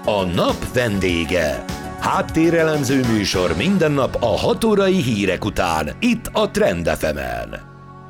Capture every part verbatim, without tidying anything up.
A nap vendége. Háttérelemző műsor minden nap a hat órai hírek után, itt a Trend ef emen.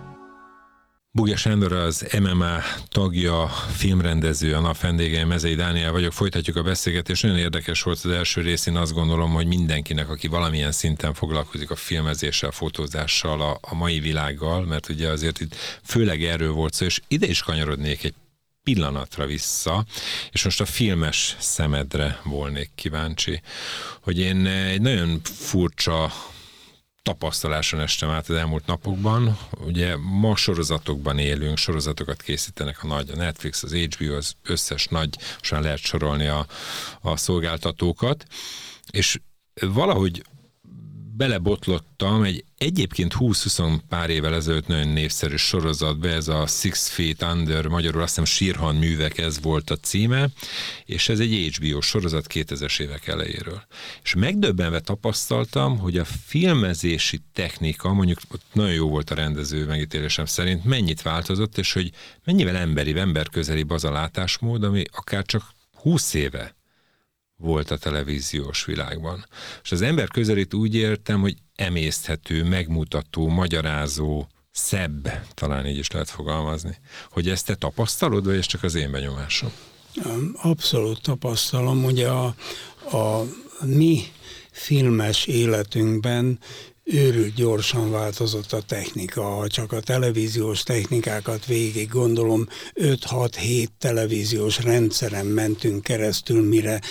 Bugja Sándor az em em á tagja, filmrendező, a nap vendége, Mezei Dániel vagyok. Folytatjuk a beszélgetést. Nagyon érdekes volt az első rész, én azt gondolom, hogy mindenkinek, aki valamilyen szinten foglalkozik a filmezéssel, fotózással, a, a mai világgal, mert ugye azért itt főleg erről volt szó, és ide is kanyarodnék egy pillanatra vissza, és most a filmes szemedre volnék kíváncsi, hogy én egy nagyon furcsa tapasztaláson estem át az elmúlt napokban. Ugye ma sorozatokban élünk, sorozatokat készítenek a nagy, a Netflix, az há bé o, az összes nagy, most már lehet sorolni a, a szolgáltatókat, és valahogy belebotlottam egy egyébként húsz-húsz pár évvel ezelőtt nagyon népszerű sorozatba, ez a Six Feet Under, magyarul azt hiszem Sírhan művek, ez volt a címe, és ez egy há bé o sorozat kétezres évek elejéről. És megdöbbenve tapasztaltam, hogy a filmezési technika, mondjuk ott nagyon jó volt a rendező megítélésem szerint, mennyit változott, és hogy mennyivel emberibb, emberközelibb az a látásmód, ami akár csak húsz éve volt a televíziós világban. És az ember közelít úgy értem, hogy emészthető, megmutató, magyarázó, szebb, talán így is lehet fogalmazni. Hogy ezt te tapasztalod, vagy ez csak az én benyomásom? Abszolút tapasztalom. Ugye a, a mi filmes életünkben őrült gyorsan változott a technika. Ha csak a televíziós technikákat végig gondolom, öt-hat-hét televíziós rendszeren mentünk keresztül, mire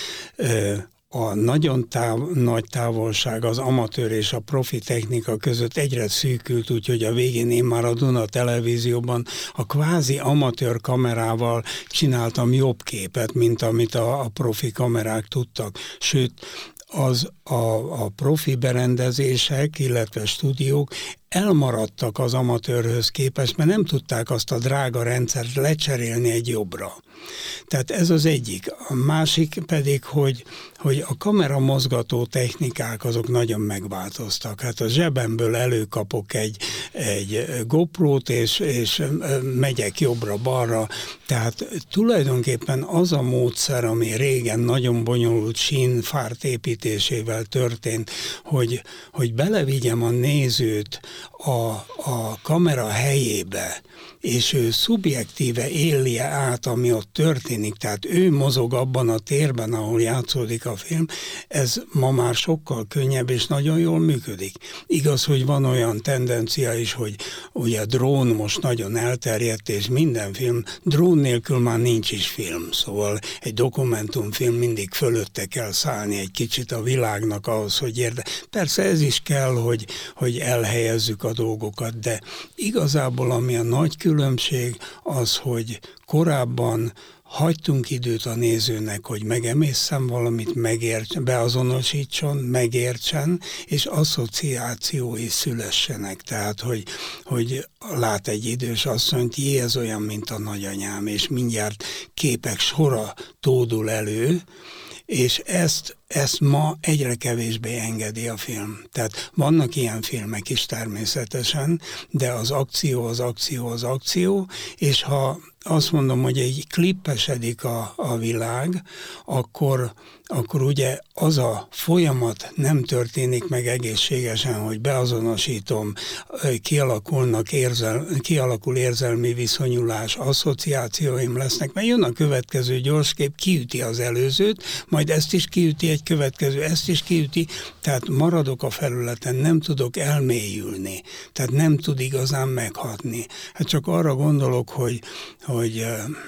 a nagyon táv, nagy távolság az amatőr és a profi technika között egyre szűkült, úgyhogy a végén én már a Duna televízióban a kvázi amatőr kamerával csináltam jobb képet, mint amit a, a profi kamerák tudtak. Sőt, az a, a profi berendezések, illetve stúdiók elmaradtak az amatőrhöz képest, mert nem tudták azt a drága rendszert lecserélni egy jobbra. Tehát ez az egyik. A másik pedig, hogy, hogy a kamera mozgató technikák azok nagyon megváltoztak. Hát a zsebemből előkapok egy, egy GoPro-t, és, és megyek jobbra-balra. Tehát tulajdonképpen az a módszer, ami régen nagyon bonyolult sínfárt építésével történt, hogy, hogy belevigyem a nézőt a, a kamera helyébe, és ő szubjektíve élje át, ami ott történik, tehát ő mozog abban a térben, ahol játszódik a film, ez ma már sokkal könnyebb, és nagyon jól működik. Igaz, hogy van olyan tendencia is, hogy ugye a drón most nagyon elterjedt, és minden film, drón nélkül már nincs is film, szóval egy dokumentumfilm mindig fölötte kell szállni egy kicsit a világnak ahhoz, hogy érde. Persze ez is kell, hogy, hogy elhelyezzük a dolgokat, de igazából ami a nagy különbség az, hogy korábban hagytunk időt a nézőnek, hogy megemészzen valamit, megértsen, beazonosítson, megértsen, és asszociációi szülessenek. Tehát, hogy, hogy lát egy idős asszonyt, jé, ez olyan, mint a nagyanyám, és mindjárt képek sora tódul elő, és ezt, ezt ma egyre kevésbé engedi a film. Tehát vannak ilyen filmek is természetesen, de az akció, az akció, az akció, és ha azt mondom, hogy egy klippesedik a, a világ, akkor, akkor ugye az a folyamat nem történik meg egészségesen, hogy beazonosítom, kialakulnak érzel, kialakul érzelmi viszonyulás, asszociációim lesznek, mert jön a következő gyors kép, kiüti az előzőt, majd ezt is kiüti egy következő, ezt is kiüti, tehát maradok a felületen, nem tudok elmélyülni, tehát nem tud igazán meghatni. Hát csak arra gondolok, hogy hogy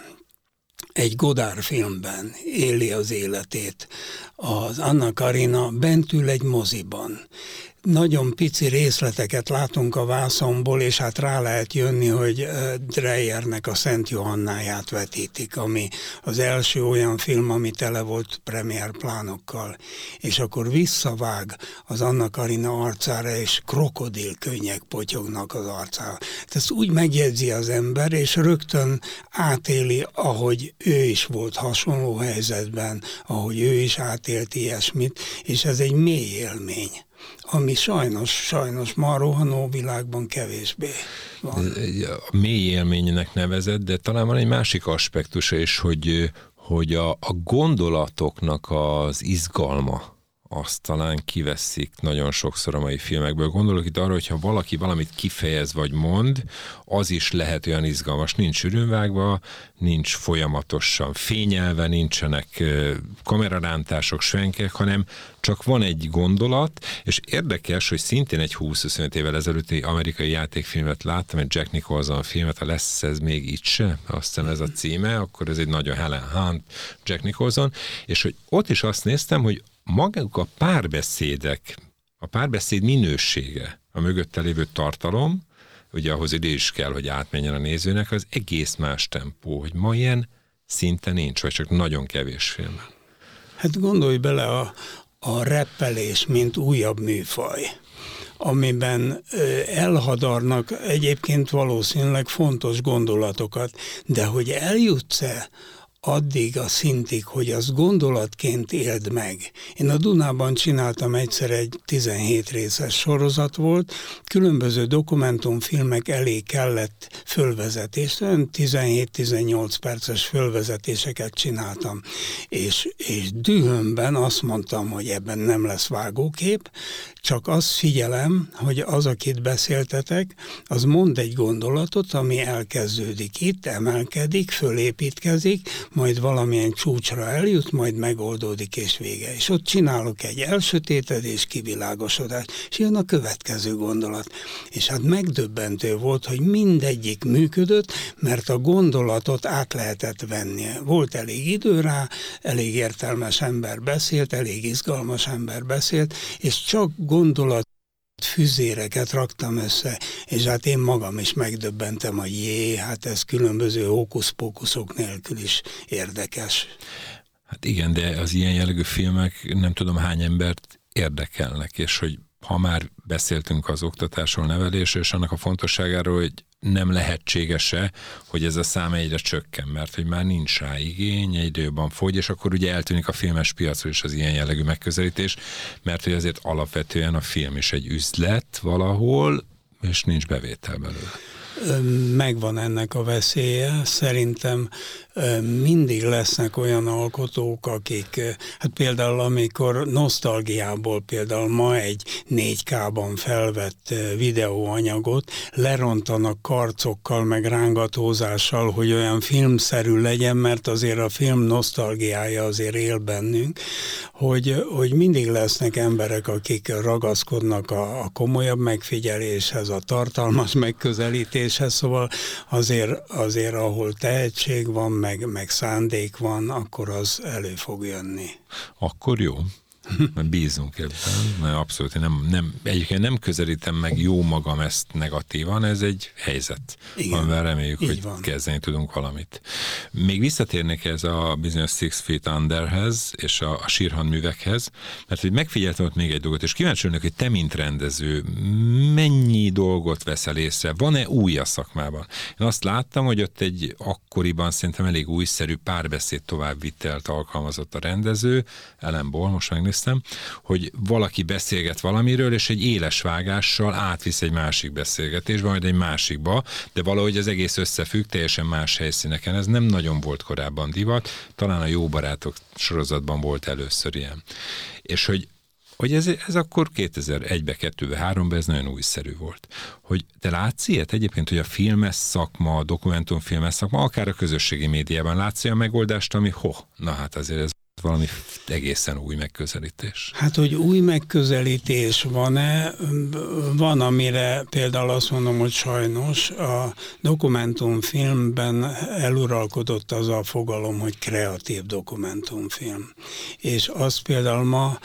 egy Godard filmben éli az életét. Az Anna Karina bent ül egy moziban. Nagyon pici részleteket látunk a vászonból, és hát rá lehet jönni, hogy Dreyernek a Szent Johannáját vetítik, ami az első olyan film, ami tele volt premiérplánokkal. És akkor visszavág az Anna Karina arcára, és krokodilkönnyek potyognak az arcára. Ezt úgy megjegyzi az ember, és rögtön átéli, ahogy ő is volt hasonló helyzetben, ahogy ő is átélt ilyesmit, és ez egy mély élmény, ami sajnos, sajnos ma a rohanó világban kevésbé van. A mély élménynek nevezett, de talán van egy másik aspektusa is, hogy, hogy a, a gondolatoknak az izgalma, azt talán kiveszik nagyon sokszor a mai filmekből. Gondolok itt arra, hogyha valaki valamit kifejez vagy mond, az is lehet olyan izgalmas. Nincs ürünvágva, nincs folyamatosan fényelve, nincsenek kamerarántások, svenkek, hanem csak van egy gondolat, és érdekes, hogy szintén egy húsz-huszonöt évvel ezelőtti amerikai játékfilmet láttam, egy Jack Nicholson filmet, ha lesz ez még itt se, azt hiszem ez a címe, akkor ez egy nagyon Helen Hunt, Jack Nicholson, és hogy ott is azt néztem, hogy maguk a párbeszédek, a párbeszéd minősége, a mögötte lévő tartalom, ugye ahhoz ide is kell, hogy átmenjen a nézőnek, az egész más tempó, hogy ma ilyen szinte nincs, vagy csak nagyon kevés filmben. Hát gondolj bele a, a reppelés, mint újabb műfaj, amiben elhadarnak egyébként valószínűleg fontos gondolatokat, de hogy eljutsz-e addig a szintig, hogy azt gondolatként éld meg. Én a Dunában csináltam egyszer egy tizenhét részes sorozat volt, különböző dokumentumfilmek elé kellett fölvezetést, olyan tizenhét-tizennyolc perces fölvezetéseket csináltam, és, és dühömben azt mondtam, hogy ebben nem lesz vágókép, csak azt figyelem, hogy az, akit beszéltetek, az mond egy gondolatot, ami elkezdődik itt, emelkedik, fölépítkezik, majd valamilyen csúcsra eljut, majd megoldódik és vége. És ott csinálok egy elsötétedés, kivilágosodás, és jön a következő gondolat. És hát megdöbbentő volt, hogy mindegyik működött, mert a gondolatot át lehetett venni. Volt elég idő rá, elég értelmes ember beszélt, elég izgalmas ember beszélt, és csak gondolat füzéreket raktam össze, és hát én magam is megdöbbentem, hogy jé, hát ez különböző hókusz-pókuszok nélkül is érdekes. Hát igen, de az ilyen jellegű filmek nem tudom hány embert érdekelnek, és hogy ha már beszéltünk az oktatásról, nevelésről, és annak a fontosságáról, hogy nem lehetséges-e, hogy ez a szám egyre csökken, mert hogy már nincs rá igény, egyre jobban fogy, és akkor ugye eltűnik a filmes piacról is az ilyen jellegű megközelítés, mert hogy azért alapvetően a film is egy üzlet valahol, és nincs bevétel belőle. Megvan ennek a veszélye. Szerintem mindig lesznek olyan alkotók, akik, hát például amikor nosztalgiából például ma egy négy ká-ban felvett videóanyagot lerontanak karcokkal, meg rángatózással, hogy olyan filmszerű legyen, mert azért a film nosztalgiája azért él bennünk, hogy, hogy mindig lesznek emberek, akik ragaszkodnak a, a komolyabb megfigyeléshez, a tartalmas megközelítéshez, szóval azért, azért ahol tehetség van, meg, meg szándék van, akkor az elő fog jönni. Akkor jó. Mert bízunk ebben, mert abszolút nem, nem, egyébként nem közelítem meg jó magam ezt negatívan, ez egy helyzet, igen, amivel reméljük, hogy van. Kezdeni tudunk valamit. Még visszatérnék ez a bizonyos Six Feet Underhez és a, a Sirhan művekhez, mert hogy megfigyeltem ott még egy dolgot, és kíváncsi lennék, hogy te, mint rendező, mennyi dolgot veszel észre, van-e új a szakmában? Én azt láttam, hogy ott egy akkoriban szerintem elég újszerű párbeszéd továbbvitelt alkalmazott a rendező, Ellen Ball, most megnéztem, hogy valaki beszélget valamiről, és egy éles vágással átvisz egy másik beszélgetésbe, majd egy másikba, de valahogy az egész összefügg teljesen más helyszíneken. Ez nem nagyon volt korábban divat, talán a Jó barátok sorozatban volt először ilyen. És hogy hogy ez, ez akkor kétezer-egyben, kettőben, háromban ez nagyon újszerű volt. Hogy te látsz ilyet egyébként, hogy a filmes szakma, a dokumentumfilmes szakma, akár a közösségi médiában látsz olyan megoldást, ami ho, na hát azért ez valami egészen új megközelítés. Hát, hogy új megközelítés van-e? Van, amire például azt mondom, hogy sajnos a dokumentumfilmben eluralkodott az a fogalom, hogy kreatív dokumentumfilm. És azt például ma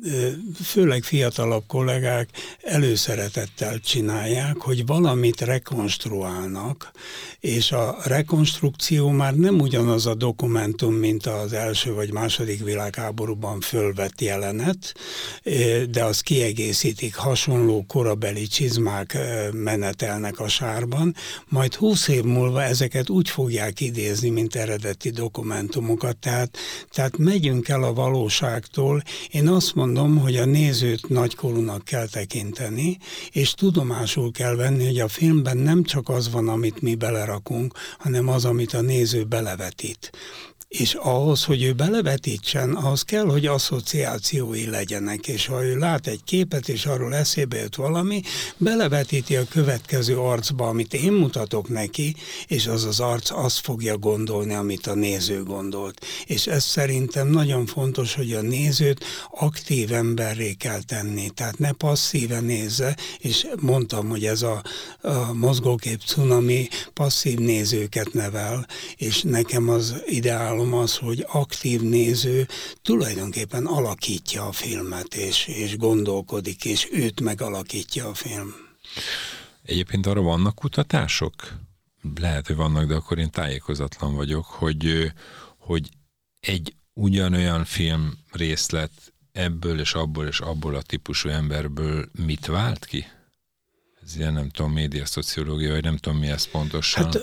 főleg fiatalabb kollégák előszeretettel csinálják, hogy valamit rekonstruálnak, és a rekonstrukció már nem ugyanaz a dokumentum, mint az első vagy második világháborúban fölvett jelenet, de azt kiegészítik, hasonló korabeli csizmák menetelnek a sárban, majd húsz év múlva ezeket úgy fogják idézni, mint eredeti dokumentumokat, tehát, tehát megyünk el a valóságtól. Én azt mondom, hogy a nézőt nagykorúnak kell tekinteni, és tudomásul kell venni, hogy a filmben nem csak az van, amit mi belerakunk, hanem az, amit a néző belevetít. és ahhoz, hogy ő belevetítsen, ahhoz kell, hogy asszociációi legyenek, és ha ő lát egy képet, és arról eszébe jut valami, belevetíti a következő arcba, amit én mutatok neki, és az az arc azt fogja gondolni, amit a néző gondolt. És ez szerintem nagyon fontos, hogy a nézőt aktív emberré kell tenni, tehát ne passzíve nézze, és mondtam, hogy ez a, a mozgókép cunami passzív nézőket nevel, és nekem az ideálom az, hogy aktív néző tulajdonképpen alakítja a filmet, és, és gondolkodik, és őt megalakítja a film. Egyébként arra vannak kutatások? Lehet, hogy vannak, de akkor én tájékozatlan vagyok, hogy, hogy egy ugyanolyan film részlet ebből és abból és abból a típusú emberből mit vált ki? Ez ilyen, nem tudom, médiaszociológia, vagy nem tudom, mi ez pontosan. Hát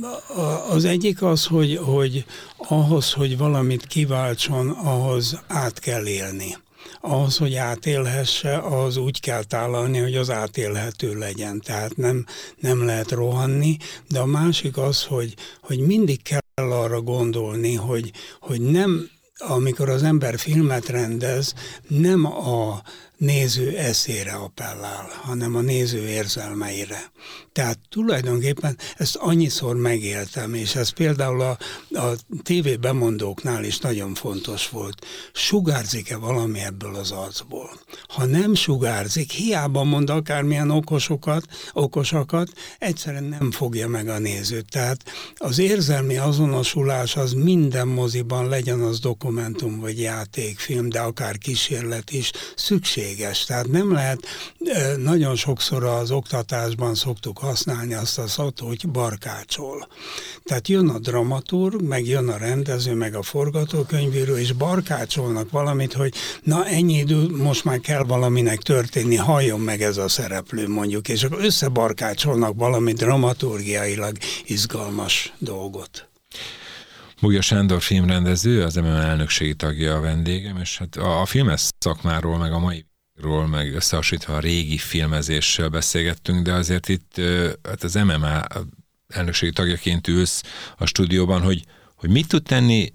az egyik az, hogy, hogy ahhoz, hogy valamit kiváltson, ahhoz át kell élni. Ahhoz, hogy átélhesse, az úgy kell tálalni, hogy az átélhető legyen. Tehát nem, nem lehet rohanni, de a másik az, hogy, hogy mindig kell arra gondolni, hogy, hogy nem, amikor az ember filmet rendez, nem a néző eszére appellál, hanem a néző érzelmeire. Tehát tulajdonképpen ezt annyiszor megéltem, és ez például a, a tévé bemondóknál is nagyon fontos volt. Sugárzik-e valami ebből az arcból? Ha nem sugárzik, hiába mond akármilyen okosokat, okosakat, egyszerűen nem fogja meg a nézőt. Tehát az érzelmi azonosulás az minden moziban, legyen az dokumentum vagy játékfilm, de akár kísérlet is szükség. Tehát nem lehet, nagyon sokszor az oktatásban szoktuk használni azt a szót, hogy barkácsol. Tehát jön a dramaturg, meg jön a rendező, meg a forgatókönyvíró, és barkácsolnak valamit, hogy na ennyi idő, most már kell valaminek történni, halljon meg ez a szereplő mondjuk, és akkor összebarkácsolnak valami dramaturgiailag izgalmas dolgot. Bugja Sándor filmrendező, az em em á elnökségi tagja a vendégem, és hát a, a filmes szakmáról, meg a mai ról, meg összehasonlítva a régi filmezéssel beszélgettünk, de azért itt hát az em em á elnökségi tagjaként ülsz a stúdióban, hogy, hogy mit tud tenni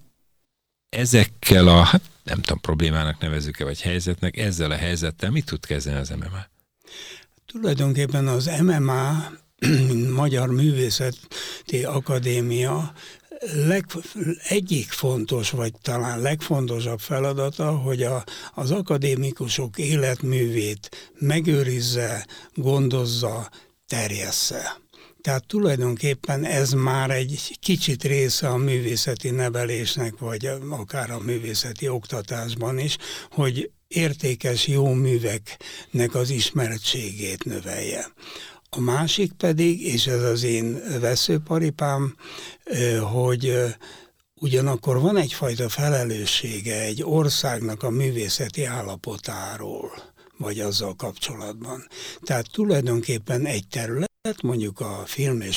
ezekkel a, hát nem tudom, problémának nevezzük-e, vagy helyzetnek, ezzel a helyzettel mit tud kezdeni az em em á? Tulajdonképpen az em em á, Magyar Művészeti Akadémia leg, egyik fontos, vagy talán legfontosabb feladata, hogy a, az akadémikusok életművét megőrizze, gondozza, terjessze. Tehát tulajdonképpen ez már egy kicsit része a művészeti nevelésnek, vagy akár a művészeti oktatásban is, hogy értékes, jó műveknek az ismertségét növelje. A másik pedig, és ez az én veszőparipám, hogy ugyanakkor van egyfajta felelőssége egy országnak a művészeti állapotáról, vagy azzal kapcsolatban. Tehát tulajdonképpen egy terület, mondjuk a film- és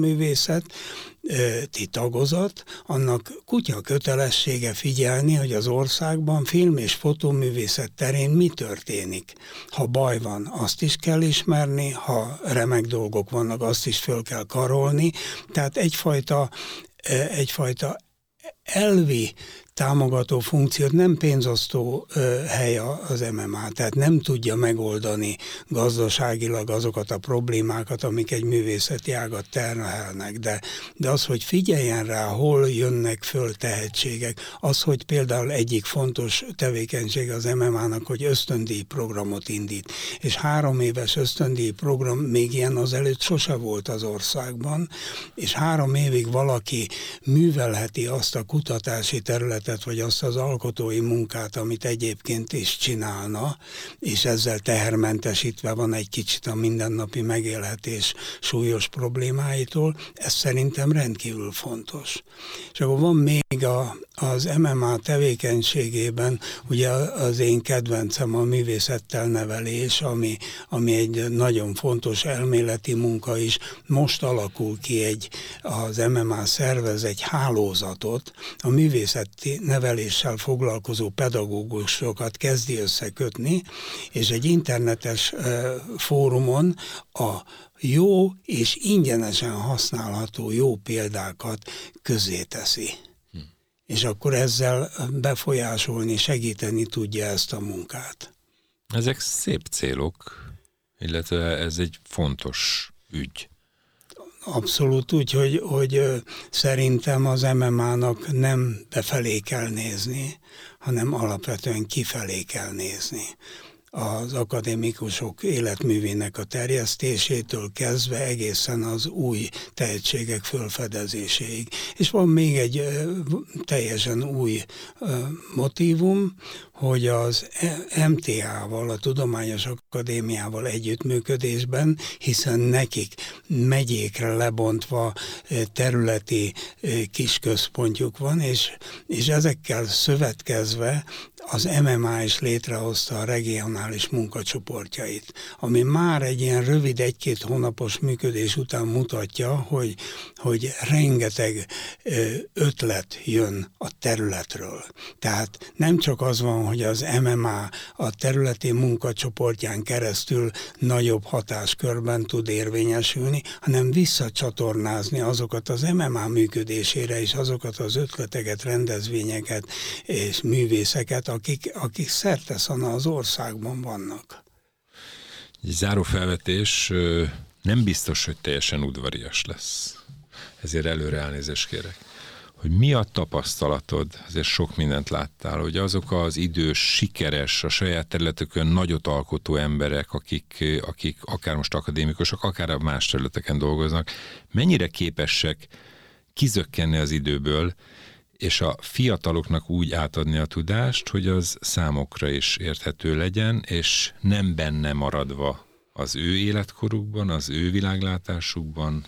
fotóművészeti tagozat, annak kutya kötelessége figyelni, hogy az országban film- és fotóművészet terén mi történik. Ha baj van, azt is kell ismerni, ha remek dolgok vannak, azt is föl kell karolni. Tehát egyfajta, egyfajta elvi támogató funkciót, nem pénzosztó ö, hely az em em á, tehát nem tudja megoldani gazdaságilag azokat a problémákat, amik egy művészeti ágat terhelnek, de, de az, hogy figyeljen rá, hol jönnek föl tehetségek, az, hogy például egyik fontos tevékenység az em em á-nak, hogy ösztöndíj programot indít, és három éves ösztöndíj program, még ilyen azelőtt sose volt az országban, és három évig valaki művelheti azt a kutatási területet, vagy azt az alkotói munkát, amit egyébként is csinálna, és ezzel tehermentesítve van egy kicsit a mindennapi megélhetés súlyos problémáitól, ez szerintem rendkívül fontos. És akkor van még a, az em em á tevékenységében, ugye az én kedvencem a művészettel nevelés, ami, ami egy nagyon fontos elméleti munka is. Most alakul ki egy, az em em á szervez egy hálózatot, a művészeti neveléssel foglalkozó pedagógusokat kezdi összekötni, és egy internetes uh, fórumon a jó és ingyenesen használható jó példákat közzéteszi. Hm. és akkor ezzel befolyásolni, segíteni tudja ezt a munkát. Ezek szép célok, illetve ez egy fontos ügy. Abszolút úgy, hogy, hogy szerintem az em em á-nak nem befelé kell nézni, hanem alapvetően kifelé kell nézni. Az akadémikusok életművének a terjesztésétől kezdve egészen az új tehetségek fölfedezéséig. És van még egy teljesen új motívum, hogy az em té á-val, a Tudományos Akadémiával együttműködésben, hiszen nekik megyékre lebontva területi kisközpontjuk van, és, és ezekkel szövetkezve az em em á is létrehozta a regionális munkacsoportjait, ami már egy ilyen rövid egy-két hónapos működés után mutatja, hogy, hogy rengeteg ötlet jön a területről. Tehát nem csak az van, hogy az em em á a területi munkacsoportján keresztül nagyobb hatáskörben tud érvényesülni, hanem visszacsatornázni azokat az em em á működésére és azokat az ötleteket, rendezvényeket és művészeket, akik, akik szerteszana az országban vannak. Egy záró felvetés, nem biztos, hogy teljesen udvarias lesz. Ezért előre elnézést kérek. Hogy mi a tapasztalatod, azért sok mindent láttál, hogy azok az idős, sikeres, a saját területükön nagyot alkotó emberek, akik, akik akár most akadémikusok, akár a más területeken dolgoznak, mennyire képesek kizökkenni az időből, és a fiataloknak úgy átadni a tudást, hogy az számokra is érthető legyen, és nem benne maradva az ő életkorukban, az ő világlátásukban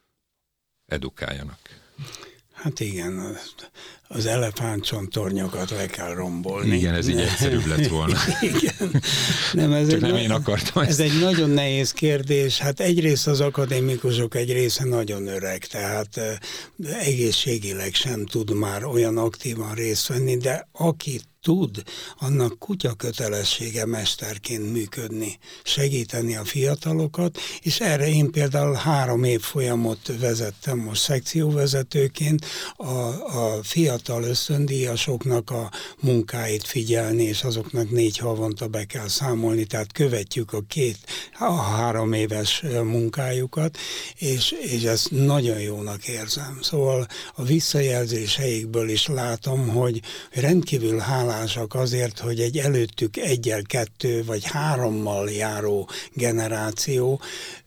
edukáljanak. Hát igen, az elefántcsontornyokat le kell rombolni. Igen, ez így egyszerűbb lett volna. Igen. Nem, ez Csak egy nem én akartam Ez ezt. egy nagyon nehéz kérdés. Hát egyrészt az akadémikusok egy része nagyon öreg, tehát egészségileg sem tud már olyan aktívan részt venni, de aki tud, annak kutya kötelessége mesterként működni, segíteni a fiatalokat, és erre én például három évfolyamot vezettem most szekcióvezetőként, a, a fiatal ösztöndíjasoknak a munkáit figyelni, és azoknak négy havonta be kell számolni, tehát követjük a két, a három éves munkájukat, és, és ezt nagyon jónak érzem. Szóval a visszajelzéseikből is látom, hogy rendkívül hálás azért, hogy egy előttük egyel, kettő vagy hárommal járó generáció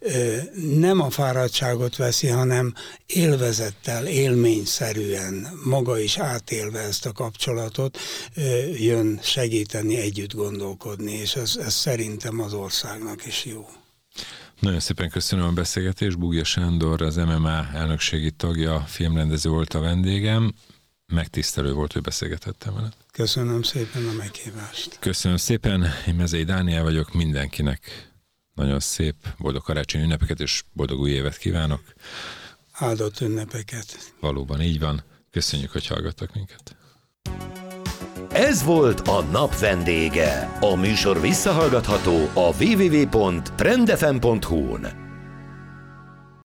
nem a fáradtságot veszi, hanem élvezettel, élményszerűen, maga is átélve ezt a kapcsolatot, jön segíteni, együtt gondolkodni, és ez, ez szerintem az országnak is jó. Nagyon szépen köszönöm a beszélgetést. Bugja Sándor, az em em á elnökségi tagja, filmrendező volt a vendégem. Megtisztelő volt, hogy beszélgethettem veled. Köszönöm szépen a meghívást. Köszönöm szépen, én Mezei Dániel vagyok, mindenkinek nagyon szép, boldog karácsonyi ünnepeket és boldog új évet kívánok. Áldott ünnepeket. Valóban így van. Köszönjük, hogy hallgattak minket. Ez volt a nap vendége. A műsor visszahallgatható a double-u double-u double-u pont trend f m pont hu-n.